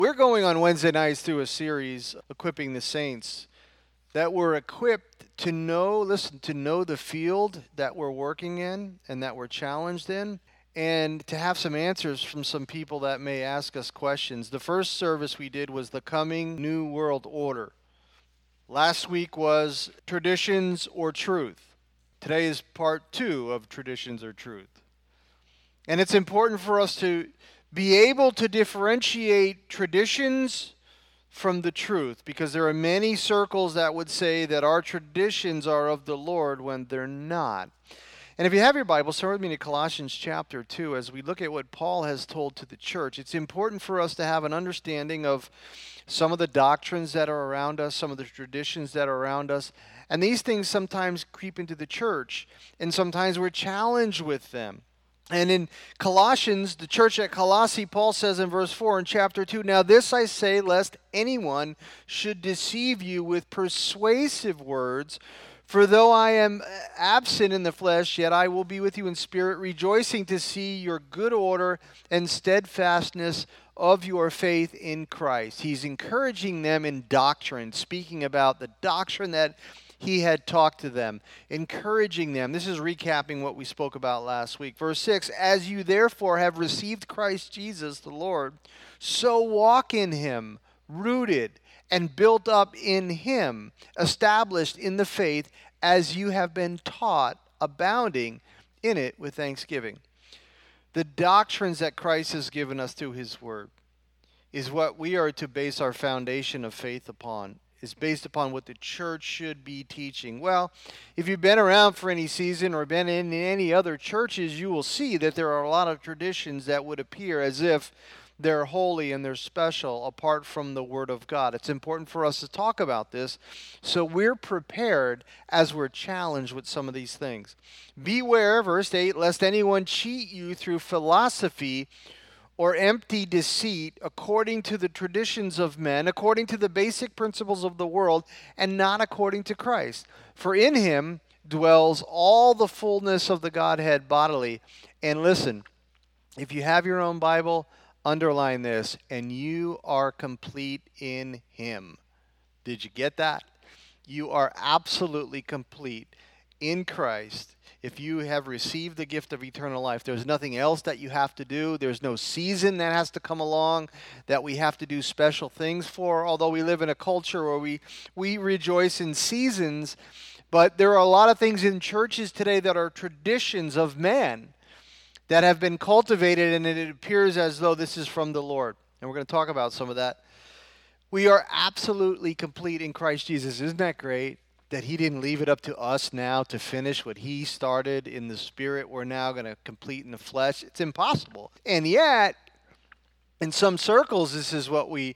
We're going on Wednesday nights through a series, Equipping the Saints, that we're equipped to know, to know the field that we're working in and that we're challenged in, and to have some answers from some people that may ask us questions. The first service we did was the coming New World Order. Last week was Traditions or Truth. Today is part 2 of Traditions or Truth. And it's important for us to be able to differentiate traditions from the truth, because there are many circles that would say that our traditions are of the Lord when they're not. And if you have your Bible, turn with me to Colossians chapter 2 as we look at what Paul has told to the church. It's important for us to have an understanding of some of the doctrines that are around us, some of the traditions that are around us. And these things sometimes creep into the church, and sometimes we're challenged with them. And in Colossians, the church at Colossae, Paul says in verse 4 in chapter 2, "Now this I say, lest anyone should deceive you with persuasive words. For though I am absent in the flesh, yet I will be with you in spirit, rejoicing to see your good order and steadfastness of your faith in Christ." He's encouraging them in doctrine, speaking about the doctrine that he had talked to them, encouraging them. This is recapping what we spoke about last week. Verse 6, "As you therefore have received Christ Jesus the Lord, so walk in him, rooted and built up in him, established in the faith as you have been taught, abounding in it with thanksgiving." The doctrines that Christ has given us through his word is what we are to base our foundation of faith upon. Is based upon what the church should be teaching. Well, if you've been around for any season or been in any other churches, you will see that there are a lot of traditions that would appear as if they're holy and they're special apart from the Word of God. It's important for us to talk about this so we're prepared as we're challenged with some of these things. "Beware," verse 8, "lest anyone cheat you through philosophy or empty deceit, according to the traditions of men, according to the basic principles of the world, and not according to Christ. For in him dwells all the fullness of the Godhead bodily." And listen, if you have your own Bible, underline this, "and you are complete in him." Did you get that? You are absolutely complete in Christ. If you have received the gift of eternal life, there's nothing else that you have to do. There's no season that has to come along that we have to do special things for, although we live in a culture where we rejoice in seasons. But there are a lot of things in churches today that are traditions of man that have been cultivated, and it appears as though this is from the Lord. And we're going to talk about some of that. We are absolutely complete in Christ Jesus. Isn't that great? That he didn't leave it up to us now to finish what he started in the spirit. We're now going to complete in the flesh. It's impossible. And yet, in some circles, this is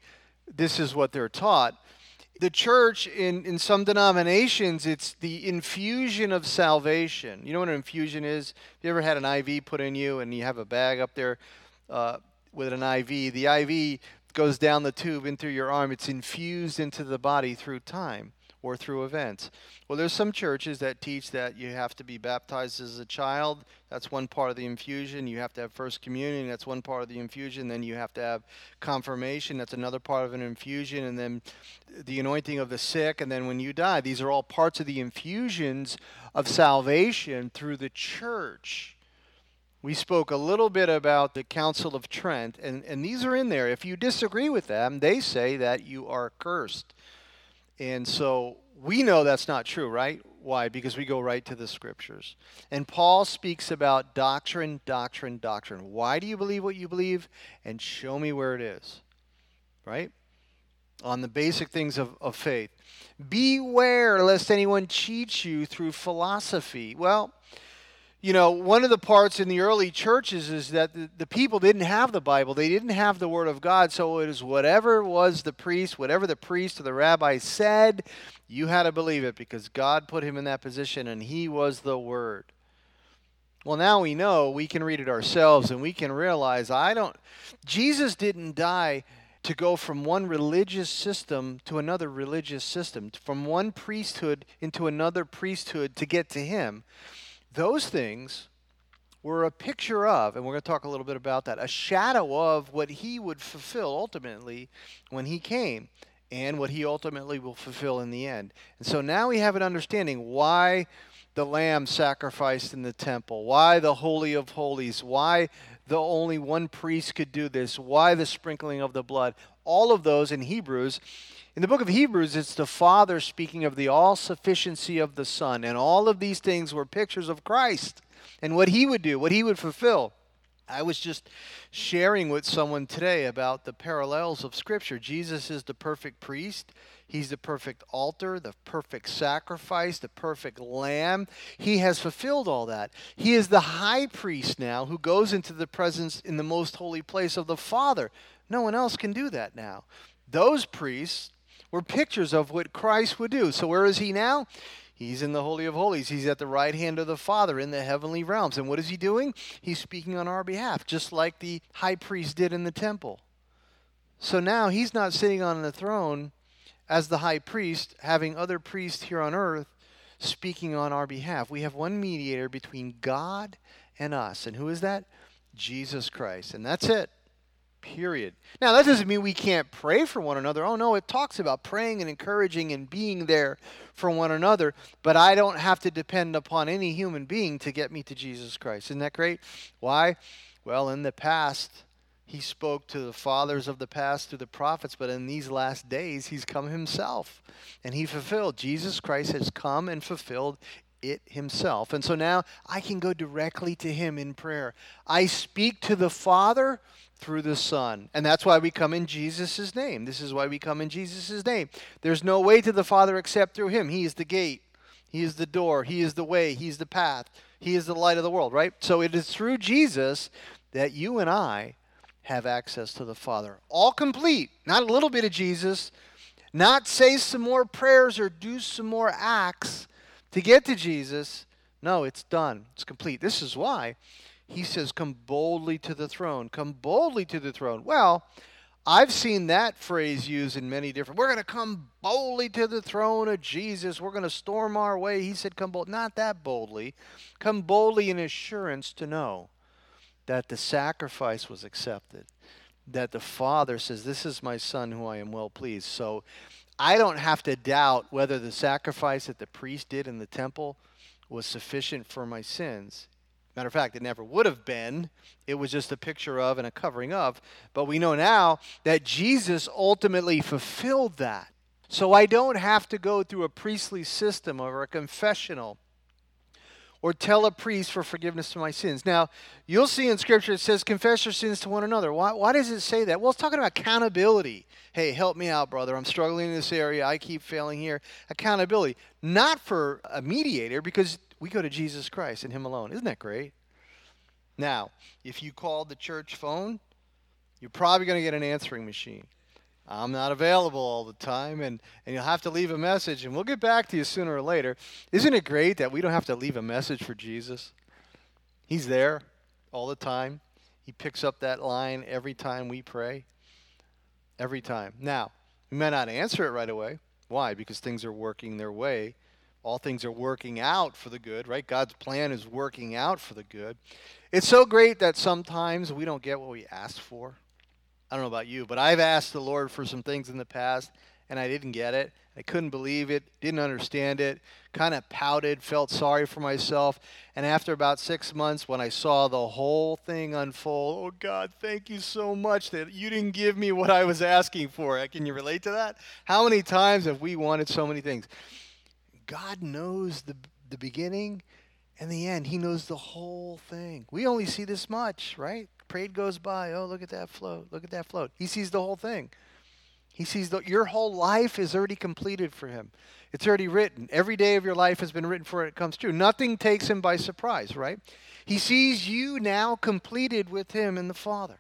what they're taught. The church, in some denominations, it's the infusion of salvation. You know what an infusion is? Have you ever had an IV put in you and you have a bag up there with an IV? The IV goes down the tube in through your arm. It's infused into the body through time or through events. Well, there's some churches that teach that you have to be baptized as a child. That's one part of the infusion. You have to have First Communion. That's one part of the infusion. Then you have to have confirmation. That's another part of an infusion. And then the anointing of the sick. And then when you die, these are all parts of the infusions of salvation through the church. We spoke a little bit about the Council of Trent, and these are in there. If you disagree with them, they say that you are cursed. And so we know that's not true, right? Why? Because we go right to the scriptures. And Paul speaks about doctrine, doctrine, doctrine. Why do you believe what you believe? And show me where it is, right? On the basic things of faith. "Beware lest anyone cheats you through philosophy." Well, you know, one of the parts in the early churches is that the people didn't have the Bible. They didn't have the Word of God. So it is whatever the priest or the rabbi said, you had to believe it because God put him in that position and he was the Word. Well, now we know we can read it ourselves and we can realize Jesus didn't die to go from one religious system to another religious system, from one priesthood into another priesthood to get to him. Those things were a picture of, and we're going to talk a little bit about that, a shadow of what he would fulfill ultimately when he came, and what he ultimately will fulfill in the end. And so now we have an understanding why the lamb sacrificed in the temple, why the Holy of Holies, why the only one priest could do this, why the sprinkling of the blood. All of those in Hebrews. In the book of Hebrews, it's the Father speaking of the all-sufficiency of the Son, and all of these things were pictures of Christ and what he would do, what he would fulfill. I was just sharing with someone today about the parallels of Scripture. Jesus is the perfect priest. He's the perfect altar, the perfect sacrifice, the perfect lamb. He has fulfilled all that. He is the high priest now who goes into the presence in the most holy place of the Father. No one else can do that now. Those priests were pictures of what Christ would do. So where is he now? He's in the Holy of Holies. He's at the right hand of the Father in the heavenly realms. And what is he doing? He's speaking on our behalf, just like the high priest did in the temple. So now he's not sitting on the throne as the high priest, having other priests here on earth speaking on our behalf. We have one mediator between God and us. And who is that? Jesus Christ. And that's it. Period. Now, that doesn't mean we can't pray for one another. Oh, no, it talks about praying and encouraging and being there for one another, but I don't have to depend upon any human being to get me to Jesus Christ. Isn't that great? Why? Well, in the past, he spoke to the fathers of the past through the prophets, but in these last days, he's come himself, and he fulfilled. Jesus Christ has come and fulfilled it himself. And so now I can go directly to him in prayer. I speak to the Father through the Son. And that's why we come in Jesus' name. This is why we come in Jesus' name. There's no way to the Father except through him. He is the gate. He is the door. He is the way. He's the path. He is the light of the world, right? So it is through Jesus that you and I have access to the Father. All complete. Not a little bit of Jesus. Not say some more prayers or do some more acts to get to Jesus. No, it's done. It's complete. This is why he says, come boldly to the throne. Come boldly to the throne. Well, I've seen that phrase used in many different. We're going to come boldly to the throne of Jesus. We're going to storm our way. He said, come boldly. Not that boldly. Come boldly in assurance to know that the sacrifice was accepted. That the Father says, this is my Son who I am well pleased. So I don't have to doubt whether the sacrifice that the priest did in the temple was sufficient for my sins. Matter of fact, it never would have been. It was just a picture of and a covering of. But we know now that Jesus ultimately fulfilled that. So I don't have to go through a priestly system or a confessional or tell a priest for forgiveness of my sins. Now, you'll see in Scripture it says confess your sins to one another. Why does it say that? Well, it's talking about accountability. Hey, help me out, brother. I'm struggling in this area. I keep failing here. Accountability. Not for a mediator, because we go to Jesus Christ and him alone. Isn't that great? Now, if you call the church phone, you're probably going to get an answering machine. I'm not available all the time, and you'll have to leave a message, and we'll get back to you sooner or later. Isn't it great that we don't have to leave a message for Jesus? He's there all the time. He picks up that line every time we pray. Every time. Now, we may not answer it right away. Why? Because things are working their way. All things are working out for the good, right? God's plan is working out for the good. It's so great that sometimes we don't get what we asked for. I don't know about you, but I've asked the Lord for some things in the past, and I didn't get it. I couldn't believe it, didn't understand it, kind of pouted, felt sorry for myself. And after about 6 months, when I saw the whole thing unfold, oh, God, thank you so much that you didn't give me what I was asking for. Can you relate to that? How many times have we wanted so many things? God knows the beginning and the end. He knows the whole thing. We only see this much, right? Parade goes by. Oh, look at that float. Look at that float. He sees the whole thing. He sees your whole life is already completed for him. It's already written. Every day of your life has been written for it comes true. Nothing takes him by surprise, right? He sees you now completed with him and the Father.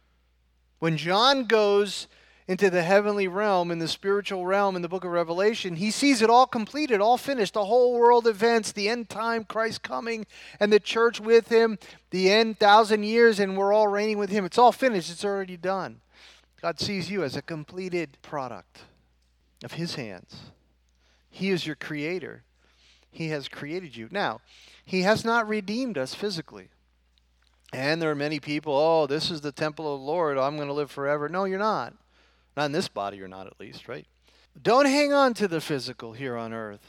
When John goes into the heavenly realm, in the spiritual realm, in the book of Revelation, he sees it all completed, all finished, the whole world events, the end time, Christ coming, and the church with him, the end 1,000 years, and we're all reigning with him. It's all finished. It's already done. God sees you as a completed product of his hands. He is your creator. He has created you. Now, he has not redeemed us physically. And there are many people, oh, this is the temple of the Lord. I'm going to live forever. No, you're not. Not in this body, you're not at least, right? Don't hang on to the physical here on earth.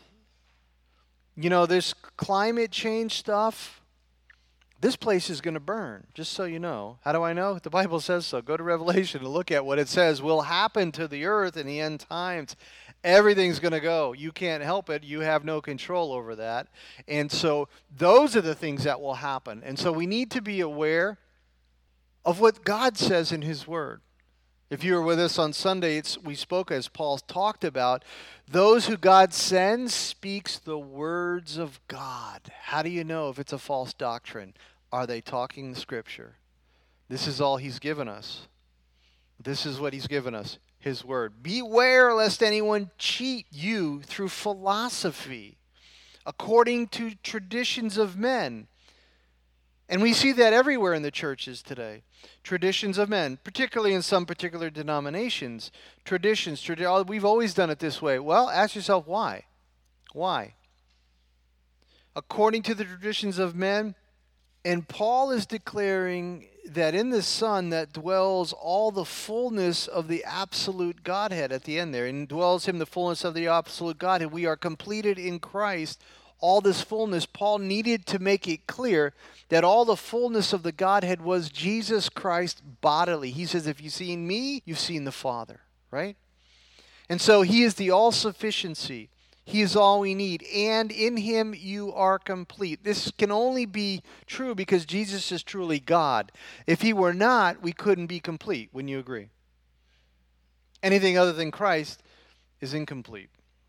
This climate change stuff, this place is going to burn, just so you know. How do I know? The Bible says so. Go to Revelation and look at what it says will happen to the earth in the end times. Everything's going to go. You can't help it. You have no control over that. And so those are the things that will happen. And so we need to be aware of what God says in His Word. If you were with us on Sunday, we spoke, as Paul talked about, those who God sends speaks the words of God. How do you know if it's a false doctrine? Are they talking the Scripture? This is all He's given us. This is what He's given us, His Word. Beware lest anyone cheat you through philosophy, according to traditions of men. And we see that everywhere in the churches today. Traditions of men, particularly in some particular denominations. Traditions. We've always done it this way. Well, ask yourself why. Why? According to the traditions of men. And Paul is declaring that in the Son that dwells all the fullness of the absolute Godhead at the end there. And dwells Him the fullness of the absolute Godhead. We are completed in Christ. All this fullness, Paul needed to make it clear that all the fullness of the Godhead was Jesus Christ bodily. He says, if you've seen me, you've seen the Father, right? And so He is the all-sufficiency. He is all we need. And in Him you are complete. This can only be true because Jesus is truly God. If He were not, we couldn't be complete. Wouldn't you agree? Anything other than Christ is incomplete.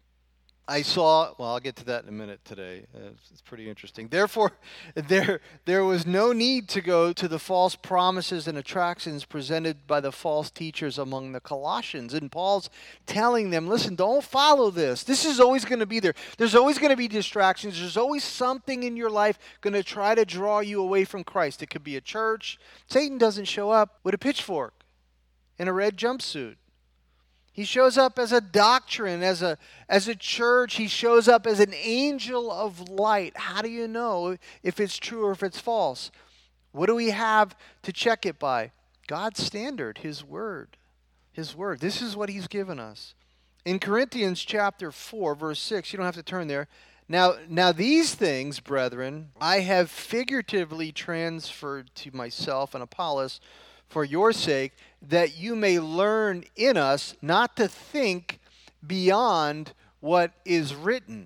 I'll get to that in a minute today. It's pretty interesting. Therefore, there was no need to go to the false promises and attractions presented by the false teachers among the Colossians. And Paul's telling them, listen, don't follow this. This is always going to be there. There's always going to be distractions. There's always something in your life going to try to draw you away from Christ. It could be a church. Satan doesn't show up with a pitchfork in a red jumpsuit. He shows up as a doctrine, as a church. He shows up as an angel of light. How do you know if it's true or if it's false? What do we have to check it by? God's standard, His Word. His Word. This is what He's given us. In Corinthians chapter 4, verse 6, you don't have to turn there. Now these things, brethren, I have figuratively transferred to myself and Apollos for your sake, that you may learn in us not to think beyond what is written.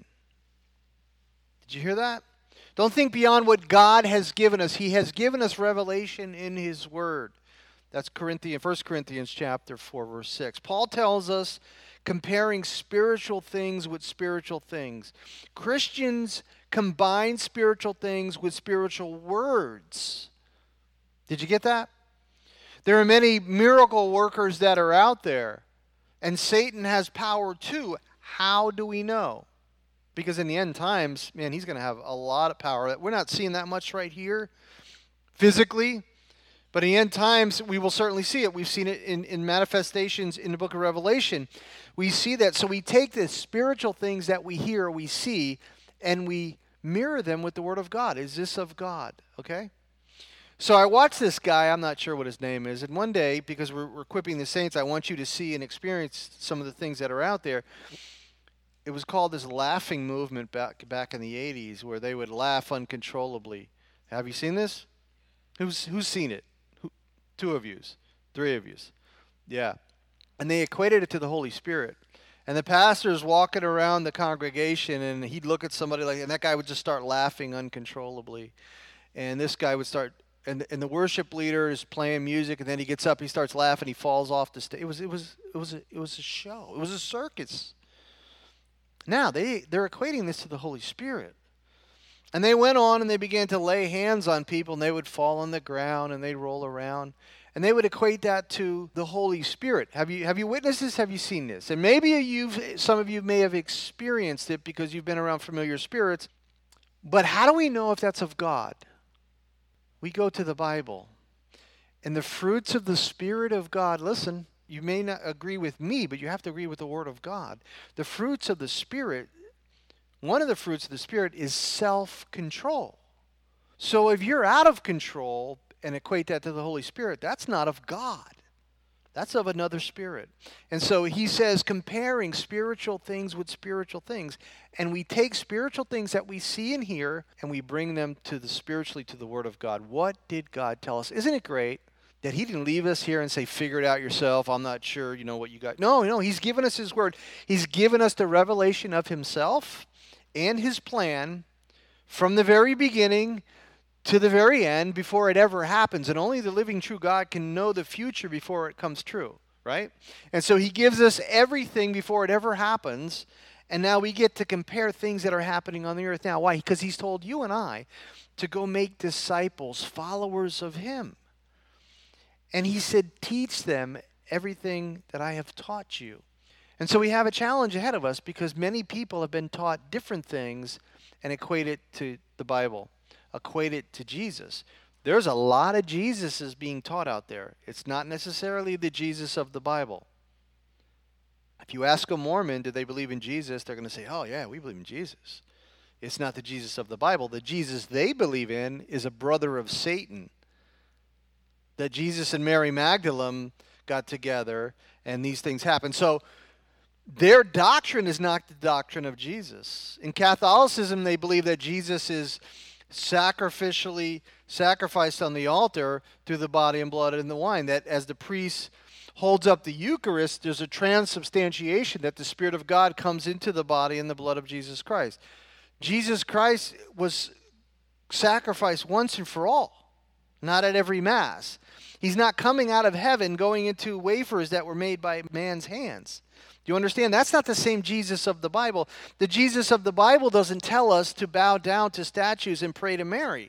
Did you hear that? Don't think beyond what God has given us. He has given us revelation in His Word. That's 1 Corinthians chapter 4, verse 6. Paul tells us, comparing spiritual things with spiritual things. Christians combine spiritual things with spiritual words. Did you get that? There are many miracle workers that are out there, and Satan has power too. How do we know? Because in the end times, man, he's going to have a lot of power. We're not seeing that much right here physically, but in the end times, we will certainly see it. We've seen it in manifestations in the book of Revelation. We see that. So we take the spiritual things that we hear, we see, and we mirror them with the Word of God. Is this of God? Okay? So I watched this guy, I'm not sure what his name is, and one day, because we're equipping the saints, I want you to see and experience some of the things that are out there. It was called this laughing movement back in the 80s, where they would laugh uncontrollably. Have you seen this? Who's seen it? Two of yous, three of yous. Yeah. And they equated it to the Holy Spirit. And the pastor's walking around the congregation, and he'd look at somebody and that guy would just start laughing uncontrollably. And this guy would start... And the worship leader is playing music, and then he gets up, he starts laughing, he falls off the stage. It was a show. It was a circus. Now they're equating this to the Holy Spirit, and they went on and they began to lay hands on people, and they would fall on the ground and they'd roll around, and they would equate that to the Holy Spirit. Have you witnessed this? Have you seen this? And maybe some of you may have experienced it because you've been around familiar spirits. But how do we know if that's of God? We go to the Bible. And the fruits of the Spirit of God, listen, you may not agree with me, but you have to agree with the Word of God. The fruits of the Spirit, one of the fruits of the Spirit is self-control. So if you're out of control and equate that to the Holy Spirit, that's not of God. That's of another spirit. And so he says, comparing spiritual things with spiritual things. And we take spiritual things that we see and hear, and we bring them spiritually to the Word of God. What did God tell us? Isn't it great that he didn't leave us here and say, figure it out yourself. I'm not sure, what you got. No, he's given us his Word. He's given us the revelation of himself and his plan from the very beginning to the very end before it ever happens. And only the living true God can know the future before it comes true, right? And so he gives us everything before it ever happens. And now we get to compare things that are happening on the earth now. Why? Because he's told you and I to go make disciples, followers of him. And he said, teach them everything that I have taught you. And so we have a challenge ahead of us because many people have been taught different things and equate it to the Bible. Equate it to Jesus. There's a lot of Jesuses being taught out there. It's not necessarily the Jesus of the Bible. If you ask a Mormon, do they believe in Jesus? They're going to say, oh yeah, we believe in Jesus. It's not the Jesus of the Bible. The Jesus they believe in is a brother of Satan. That Jesus and Mary Magdalene got together and these things happened. So their doctrine is not the doctrine of Jesus. In Catholicism, they believe that Jesus is sacrificially sacrificed on the altar through the body and blood and the wine. That as the priest holds up the Eucharist, there's a transubstantiation that the Spirit of God comes into the body and the blood of Jesus Christ. Jesus Christ was sacrificed once and for all, not at every Mass. He's not coming out of heaven going into wafers that were made by man's hands. Do you understand? That's not the same Jesus of the Bible. The Jesus of the Bible doesn't tell us to bow down to statues and pray to Mary.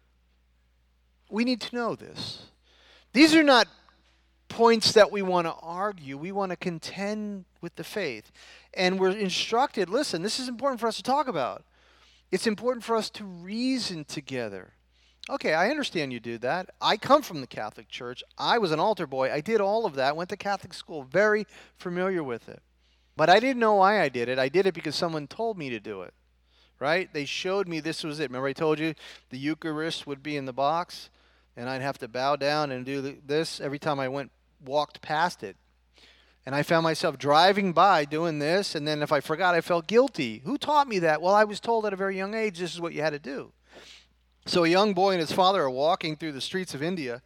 We need to know this. These are not points that we want to argue. We want to contend with the faith. And we're instructed, listen, this is important for us to talk about. It's important for us to reason together. Okay, I understand you do that. I come from the Catholic Church. I was an altar boy. I did all of that. Went to Catholic school. Very familiar with it. But I didn't know why I did it. I did it because someone told me to do it. Right? They showed me this was it. Remember I told you the Eucharist would be in the box and I'd have to bow down and do this every time I walked past it. And I found myself driving by doing this, and then if I forgot, I felt guilty. Who taught me that? Well, I was told at a very young age this is what you had to do. So a young boy and his father are walking through the streets of India,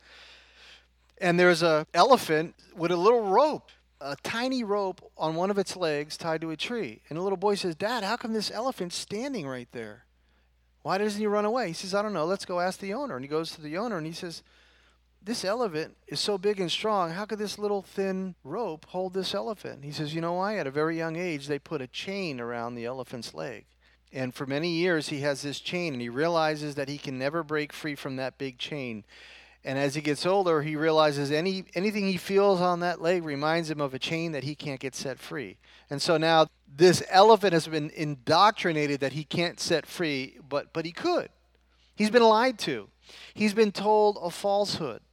and there's an elephant with a little rope, a tiny rope on one of its legs tied to a tree. And the little boy says, Dad, how come this elephant's standing right there? Why doesn't he run away? He says, I don't know. Let's go ask the owner. And he goes to the owner, and he says, this elephant is so big and strong. How could this little thin rope hold this elephant? He says, you know why? At a very young age, they put a chain around the elephant's leg. And for many years, he has this chain, and he realizes that he can never break free from that big chain. And as he gets older, he realizes anything he feels on that leg reminds him of a chain that he can't get set free. And so now this elephant has been indoctrinated that he can't set free, but he could. He's been lied to. He's been told a falsehood.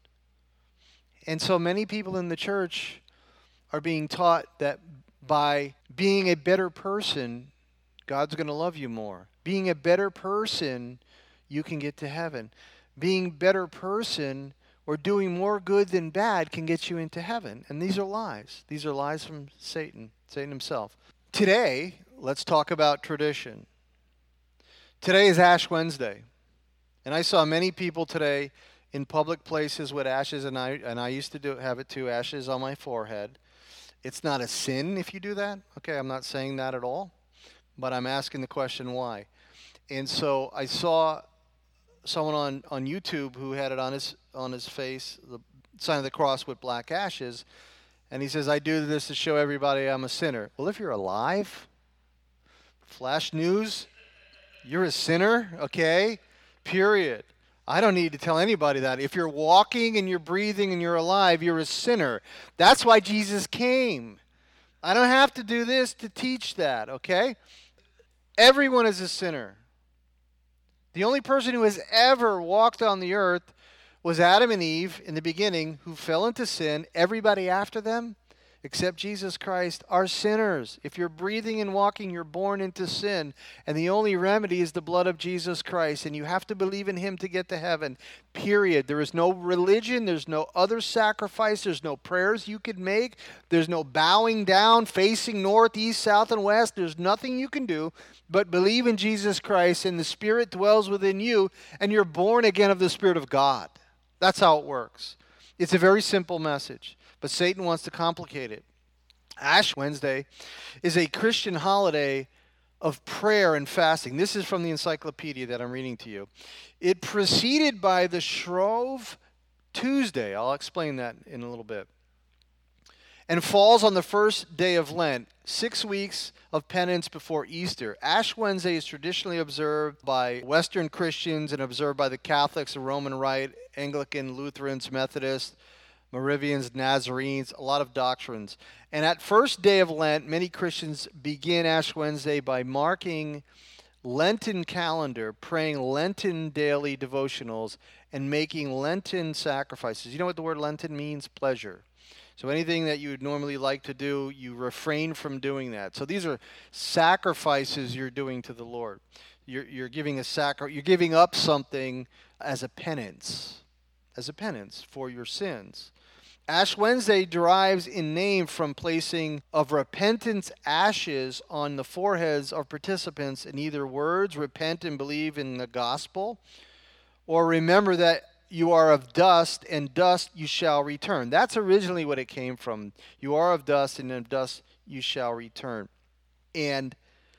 And so many people in the church are being taught that by being a better person, God's going to love you more. Being a better person, you can get to heaven. Being a better person or doing more good than bad can get you into heaven. And these are lies. These are lies from Satan himself. Today, let's talk about tradition. Today is Ash Wednesday. And I saw many people today in public places with ashes, and I used to have it too, ashes on my forehead. It's not a sin if you do that. Okay, I'm not saying that at all. But I'm asking the question why. And so I saw someone on YouTube who had it on his face, the sign of the cross with black ashes, and he says, I do this to show everybody I'm a sinner. Well, if you're alive, flash news, you're a sinner, okay? Period. I don't need to tell anybody that. If you're walking and you're breathing and you're alive, you're a sinner. That's why Jesus came. I don't have to do this to teach that, okay? Everyone is a sinner. The only person who has ever walked on the earth was Adam and Eve in the beginning, who fell into sin. Everybody after them accept Jesus Christ are sinners. If you're breathing and walking, you're born into sin. And the only remedy is the blood of Jesus Christ. And you have to believe in him to get to heaven. Period. There is no religion. There's no other sacrifice. There's no prayers you could make. There's no bowing down, facing north, east, south, and west. There's nothing you can do but believe in Jesus Christ, and the Spirit dwells within you, and you're born again of the Spirit of God. That's how it works. It's a very simple message, but Satan wants to complicate it. Ash Wednesday is a Christian holiday of prayer and fasting. This is from the encyclopedia that I'm reading to you. It preceded by the Shrove Tuesday. I'll explain that in a little bit. And falls on the first day of Lent, 6 weeks of penance before Easter. Ash Wednesday is traditionally observed by Western Christians and observed by the Catholics, the Roman Rite, Anglican, Lutherans, Methodists, Moravians, Nazarenes, a lot of doctrines. And at first day of Lent, many Christians begin Ash Wednesday by marking Lenten calendar, praying Lenten daily devotionals, and making Lenten sacrifices. You know what the word Lenten means? Pleasure. So anything that you would normally like to do, you refrain from doing that. So these are sacrifices you're doing to the Lord. You're giving you're giving up something as a penance for your sins. Ash Wednesday derives in name from placing of repentance ashes on the foreheads of participants in either words, repent and believe in the gospel, or remember that you are of dust, and dust you shall return. That's originally what it came from. You are of dust, and of dust you shall return. And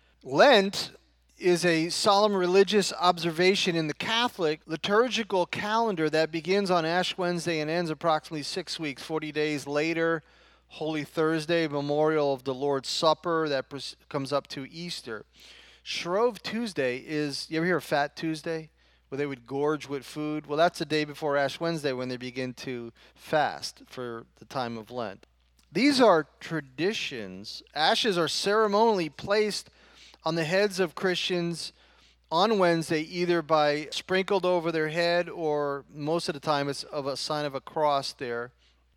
Lent is a solemn religious observation in the Catholic liturgical calendar that begins on Ash Wednesday and ends approximately 6 weeks. 40 days later, Holy Thursday, memorial of the Lord's Supper, that comes up to Easter. Shrove Tuesday is, you ever hear of Fat Tuesday? Where they would gorge with food. Well, that's the day before Ash Wednesday when they begin to fast for the time of Lent. These are traditions. Ashes are ceremonially placed on the heads of Christians on Wednesday, either by sprinkled over their head, or most of the time it's of a sign of a cross there.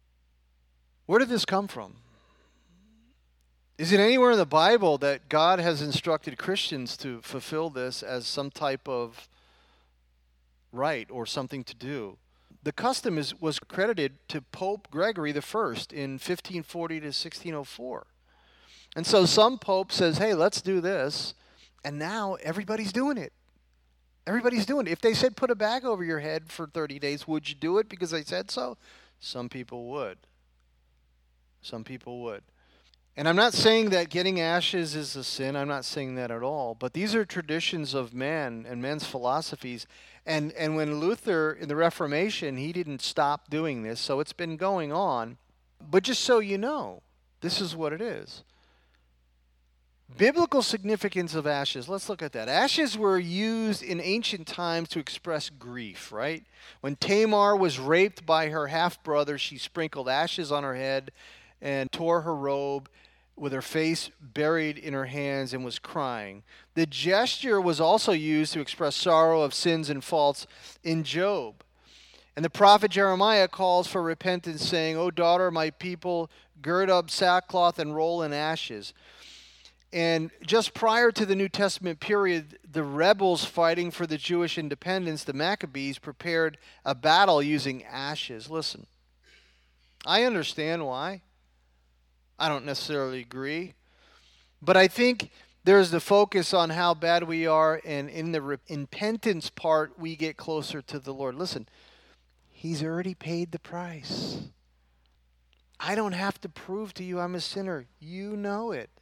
Where did this come from? Is it anywhere in the Bible that God has instructed Christians to fulfill this as some type of right or something to do? The custom was credited to Pope Gregory I in 1540 to 1604. And so some pope says, hey, let's do this. And now everybody's doing it. Everybody's doing it. If they said put a bag over your head for 30 days, would you do it because they said so? Some people would. Some people would. And I'm not saying that getting ashes is a sin. I'm not saying that at all. But these are traditions of man and men's philosophies. And when Luther, in the Reformation, he didn't stop doing this. So it's been going on. But just so you know, this is what it is. Biblical significance of ashes. Let's look at that. Ashes were used in ancient times to express grief, right? When Tamar was raped by her half-brother, she sprinkled ashes on her head and tore her robe with her face buried in her hands and was crying. The gesture was also used to express sorrow of sins and faults in Job. And the prophet Jeremiah calls for repentance, saying, O daughter of my people, gird up sackcloth and roll in ashes. And just prior to the New Testament period, the rebels fighting for the Jewish independence, the Maccabees, prepared a battle using ashes. Listen, I understand why. I don't necessarily agree. But I think there's the focus on how bad we are, and in the repentance part, we get closer to the Lord. Listen, He's already paid the price. I don't have to prove to you I'm a sinner. You know it.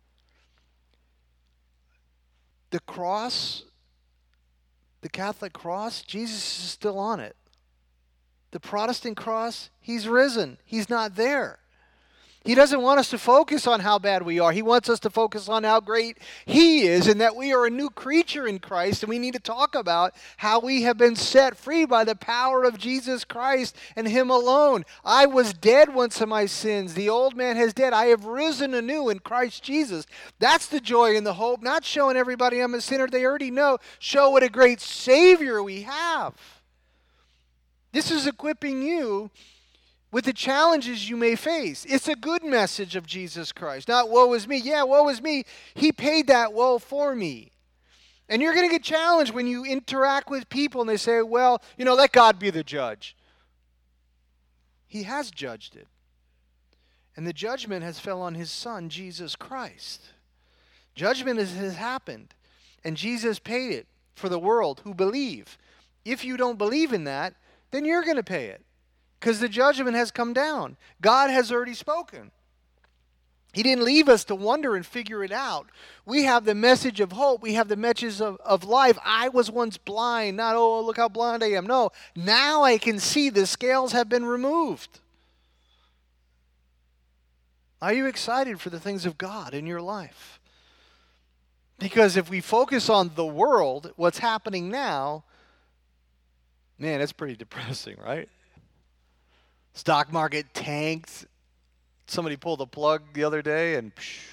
The cross, the Catholic cross, Jesus is still on it. The Protestant cross, He's risen. He's not there. He doesn't want us to focus on how bad we are. He wants us to focus on how great He is, and that we are a new creature in Christ, and we need to talk about how we have been set free by the power of Jesus Christ and Him alone. I was dead once in my sins. The old man has dead. I have risen anew in Christ Jesus. That's the joy and the hope, not showing everybody I'm a sinner. They already know. Show what a great Savior we have. This is equipping you with the challenges you may face. It's a good message of Jesus Christ. Not woe is me. Yeah, woe is me. He paid that woe for me. And you're going to get challenged when you interact with people and they say, well, let God be the judge. He has judged it. And the judgment has fell on his son, Jesus Christ. Judgment has happened. And Jesus paid it for the world who believe. If you don't believe in that, then you're going to pay it. Because the judgment has come down. God has already spoken. He didn't leave us to wonder and figure it out. We have the message of hope. We have the message of life. I was once blind. Not, oh, look how blind I am. No, now I can see the scales have been removed. Are you excited for the things of God in your life? Because if we focus on the world, what's happening now, man, it's pretty depressing, right? Stock market tanked. Somebody pulled the plug the other day and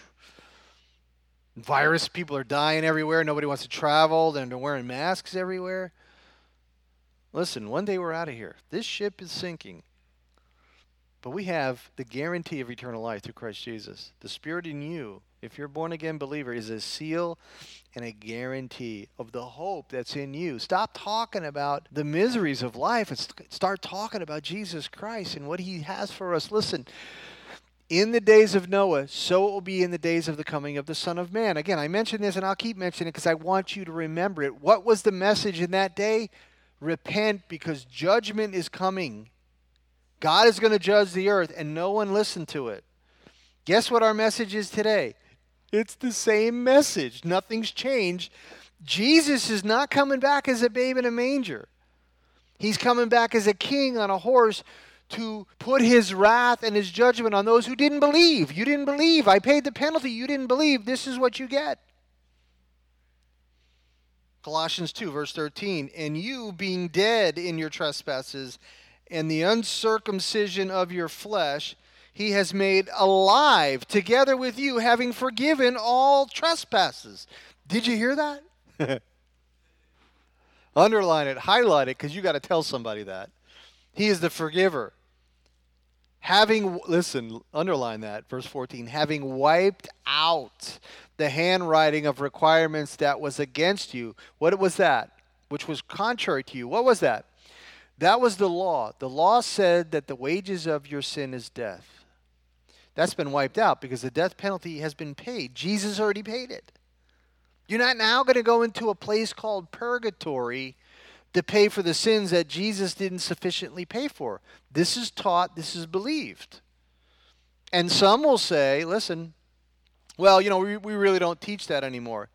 virus, people are dying everywhere. Nobody wants to travel. They're wearing masks everywhere. Listen, one day we're out of here. This ship is sinking. But we have the guarantee of eternal life through Christ Jesus. The Spirit in you, if you're a born-again believer, is a seal and a guarantee of the hope that's in you. Stop talking about the miseries of life and start talking about Jesus Christ and what he has for us. Listen, in the days of Noah, so it will be in the days of the coming of the Son of Man. Again, I mention this and I'll keep mentioning it because I want you to remember it. What was the message in that day? Repent because judgment is coming. God is going to judge the earth, and no one listened to it. Guess what our message is today? It's the same message. Nothing's changed. Jesus is not coming back as a babe in a manger. He's coming back as a king on a horse to put his wrath and his judgment on those who didn't believe. You didn't believe. I paid the penalty. You didn't believe. This is what you get. Colossians 2, verse 13. And you, being dead in your trespasses and the uncircumcision of your flesh, he has made alive together with you, having forgiven all trespasses. Did you hear that? Underline it, highlight it, because you got to tell somebody that. He is the forgiver. Listen, underline that, verse 14. Having wiped out the handwriting of requirements that was against you. What was that? Which was contrary to you. What was that? That was the law. The law said that the wages of your sin is death. That's been wiped out because the death penalty has been paid. Jesus already paid it. You're not now going to go into a place called purgatory to pay for the sins that Jesus didn't sufficiently pay for. This is taught, this is believed. And some will say, listen, well, we really don't teach that anymore.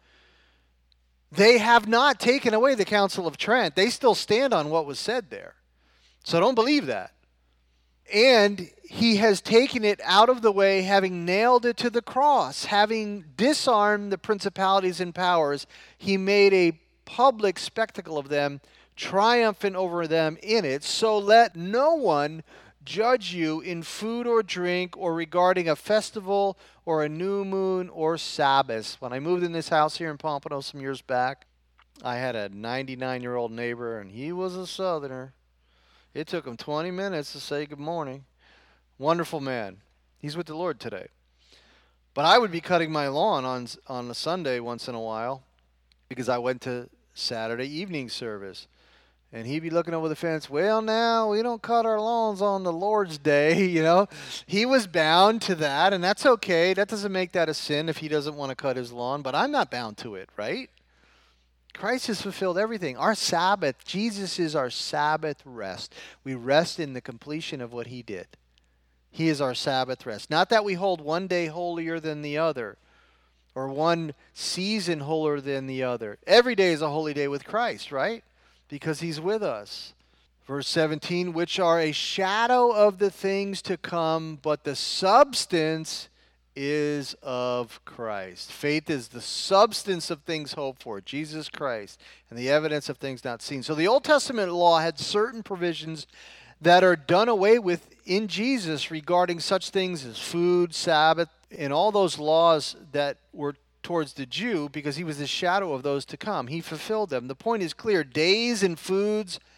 They have not taken away the Council of Trent. They still stand on what was said there. So don't believe that. And he has taken it out of the way, having nailed it to the cross, having disarmed the principalities and powers. He made a public spectacle of them, triumphant over them in it. So let no one judge you in food or drink or regarding a festival or a new moon or Sabbath. When I moved in this house here in Pompano some years back, I had a 99-year-old neighbor, and he was a Southerner. It took him 20 minutes to say good morning. Wonderful man. He's with the Lord today. But I would be cutting my lawn on a Sunday once in a while because I went to Saturday evening service. And he'd be looking over the fence, well, now, we don't cut our lawns on the Lord's day, He was bound to that, and that's okay. That doesn't make that a sin if he doesn't want to cut his lawn, but I'm not bound to it, right? Christ has fulfilled everything. Our Sabbath, Jesus is our Sabbath rest. We rest in the completion of what he did. He is our Sabbath rest. Not that we hold one day holier than the other, or one season holier than the other. Every day is a holy day with Christ, right? Because he's with us. Verse 17, which are a shadow of the things to come, but the substance is of Christ. Faith is the substance of things hoped for, Jesus Christ, and the evidence of things not seen. So the Old Testament law had certain provisions that are done away with in Jesus regarding such things as food, Sabbath, and all those laws that were towards the Jew, because he was the shadow of those to come. He fulfilled them. The point is clear. Days and foods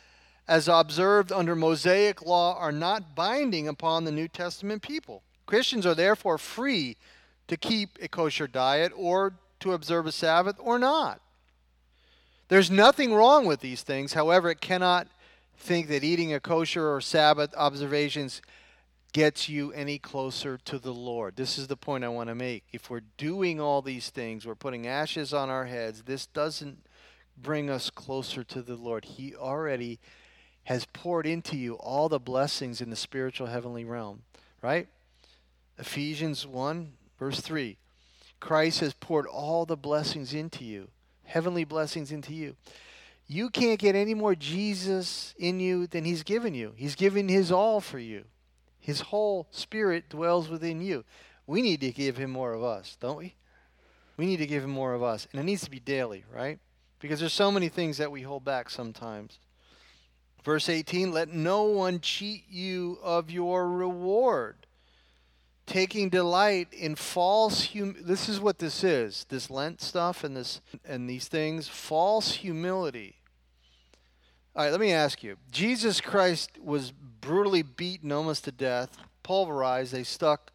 as observed under Mosaic law are not binding upon the New Testament people. Christians are therefore free to keep a kosher diet or to observe a Sabbath or not. There's nothing wrong with these things. However, it cannot think that eating a kosher or Sabbath observations gets you any closer to the Lord. This is the point I want to make. If we're doing all these things, we're putting ashes on our heads, this doesn't bring us closer to the Lord. He already has poured into you all the blessings in the spiritual heavenly realm, right? Ephesians 1, verse 3. Christ has poured all the blessings into you, heavenly blessings into you. You can't get any more Jesus in you than he's given you. He's given his all for you. His whole spirit dwells within you. We need to give him more of us, don't we? We need to give him more of us. And it needs to be daily, right? Because there's so many things that we hold back sometimes. Verse 18, let no one cheat you of your reward, taking delight in false this is what this is, this Lent stuff and these things, false humility. All right, let me ask you. Jesus Christ was brutally beaten almost to death, pulverized. They stuck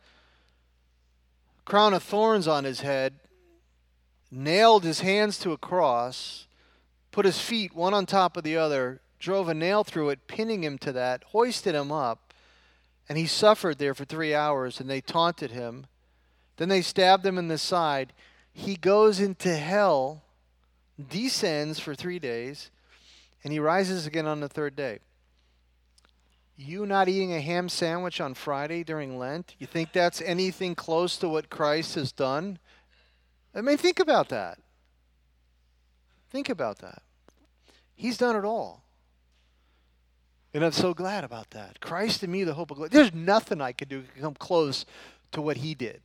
a crown of thorns on his head, nailed his hands to a cross, put his feet one on top of the other, drove a nail through it, pinning him to that, hoisted him up, and he suffered there for 3 hours, and they taunted him. Then they stabbed him in the side. He goes into hell, descends for 3 days, and he rises again on the third day. You not eating a ham sandwich on Friday during Lent, you think that's anything close to what Christ has done? I mean, think about that. Think about that. He's done it all. And I'm so glad about that. Christ in me, the hope of glory. There's nothing I could do to come close to what he did.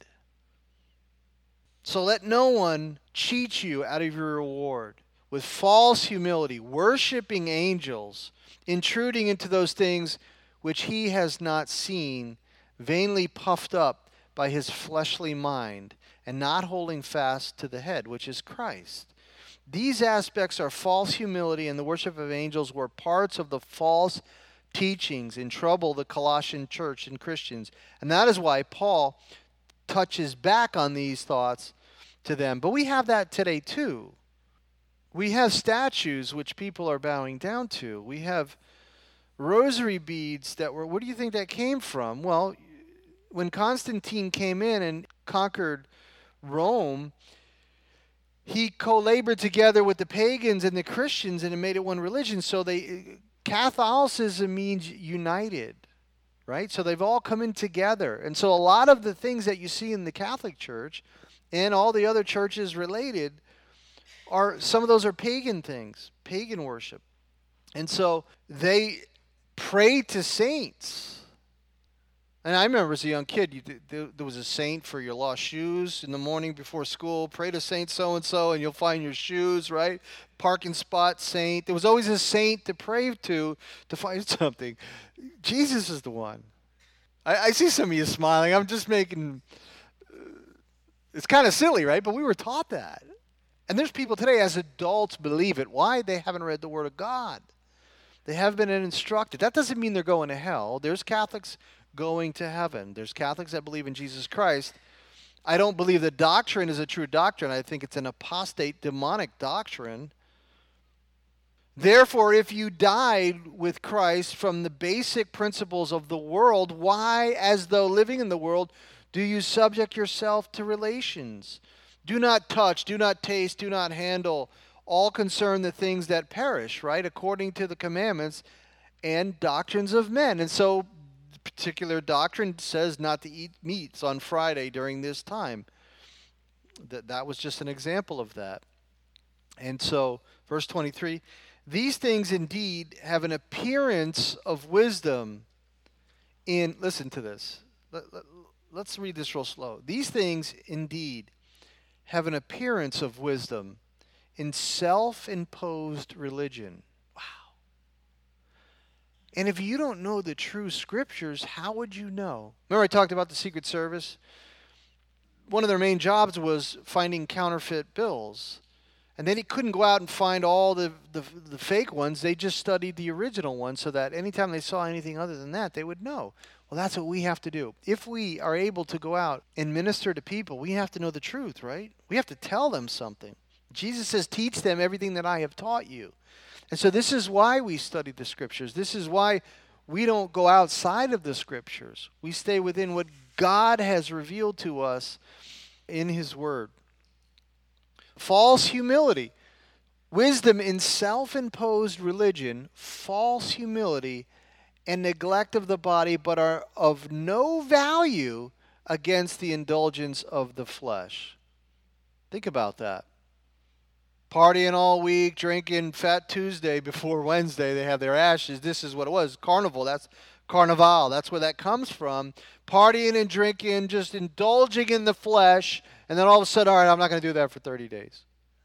So let no one cheat you out of your reward with false humility, worshiping angels, intruding into those things which he has not seen, vainly puffed up by his fleshly mind, and not holding fast to the head, which is Christ. These aspects are false humility and the worship of angels were parts of the false teachings in trouble the Colossian church and Christians. And that is why Paul touches back on these thoughts to them. But we have that today too. We have statues which people are bowing down to. We have rosary beads that were, where do you think that came from? Well, when Constantine came in and conquered Rome, he co-labored together with the pagans and the Christians and it made it one religion. So Catholicism means united, right? So they've all come in together. And so a lot of the things that you see in the Catholic Church and all the other churches related some of those are pagan things, pagan worship. And so they pray to saints. And I remember as a young kid, there was a saint for your lost shoes in the morning before school. Pray to Saint so-and-so and you'll find your shoes, right? Parking spot saint. There was always a saint to pray to find something. Jesus is the one. I see some of you smiling. I'm just making... It's kind of silly, right? But we were taught that. And there's people today as adults believe it. Why? They haven't read the Word of God. They haven't been instructed. That doesn't mean they're going to hell. There's Catholics going to heaven. There's Catholics that believe in Jesus Christ. I don't believe the doctrine is a true doctrine. I think it's an apostate, demonic doctrine. Therefore, if you died with Christ from the basic principles of the world, why, as though living in the world, do you subject yourself to relations? Do not touch, do not taste, do not handle. All concern the things that perish, right? According to the commandments and doctrines of men. And so particular doctrine says not to eat meats on Friday during this time. That was just an example of that. And so, verse 23, these things indeed have an appearance of wisdom in, listen to this. Let's read this real slow. These things indeed have an appearance of wisdom in self-imposed religion. Wow. And if you don't know the true scriptures, how would you know? Remember I talked about the Secret Service? One of their main jobs was finding counterfeit bills. And then he couldn't go out and find all the fake ones. They just studied the original ones so that anytime they saw anything other than that, they would know. Well, that's what we have to do. If we are able to go out and minister to people, we have to know the truth, right? We have to tell them something. Jesus says, teach them everything that I have taught you. And so this is why we study the Scriptures. This is why we don't go outside of the Scriptures. We stay within what God has revealed to us in His Word. False humility. Wisdom in self-imposed religion, false humility, and neglect of the body, but are of no value against the indulgence of the flesh. Think about that. Partying all week, drinking Fat Tuesday before Wednesday, they have their ashes. This is what it was. Carnival, that's carnival. That's where that comes from. Partying and drinking, just indulging in the flesh, and then all of a sudden, all right, I'm not going to do that for 30 days.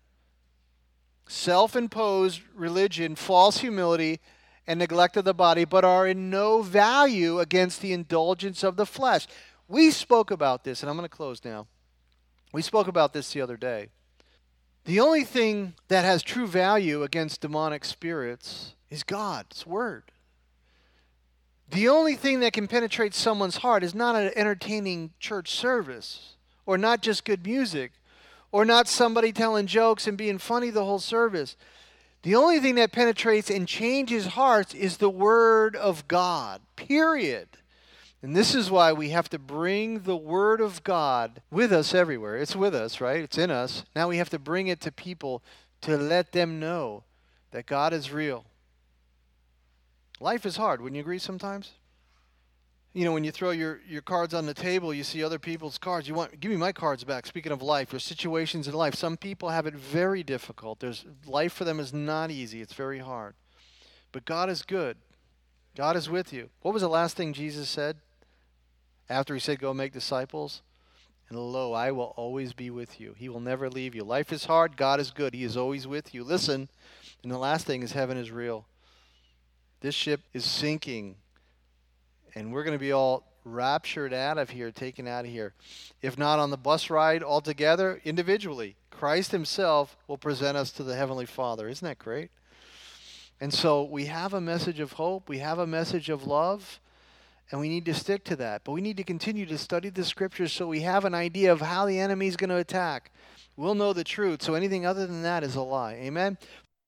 Self-imposed religion, false humility, and neglect of the body, but are in no value against the indulgence of the flesh. We spoke about this, and I'm going to close now. We spoke about this the other day. The only thing that has true value against demonic spirits is God's Word. The only thing that can penetrate someone's heart is not an entertaining church service, or not just good music, or not somebody telling jokes and being funny the whole service. The only thing that penetrates and changes hearts is the Word of God, period. And this is why we have to bring the Word of God with us everywhere. It's with us, right? It's in us. Now we have to bring it to people to let them know that God is real. Life is hard. Wouldn't you agree sometimes? You know, when you throw your cards on the table, you see other people's cards. Give me my cards back. Speaking of life, there's situations in life. Some people have it very difficult. Life for them is not easy. It's very hard. But God is good. God is with you. What was the last thing Jesus said after he said, go make disciples? And lo, I will always be with you. He will never leave you. Life is hard. God is good. He is always with you. Listen, and the last thing is heaven is real. This ship is sinking. And we're going to be all raptured out of here, taken out of here. If not on the bus ride altogether, individually, Christ himself will present us to the Heavenly Father. Isn't that great? And so we have a message of hope. We have a message of love. And we need to stick to that. But we need to continue to study the Scriptures so we have an idea of how the enemy is going to attack. We'll know the truth. So anything other than that is a lie. Amen?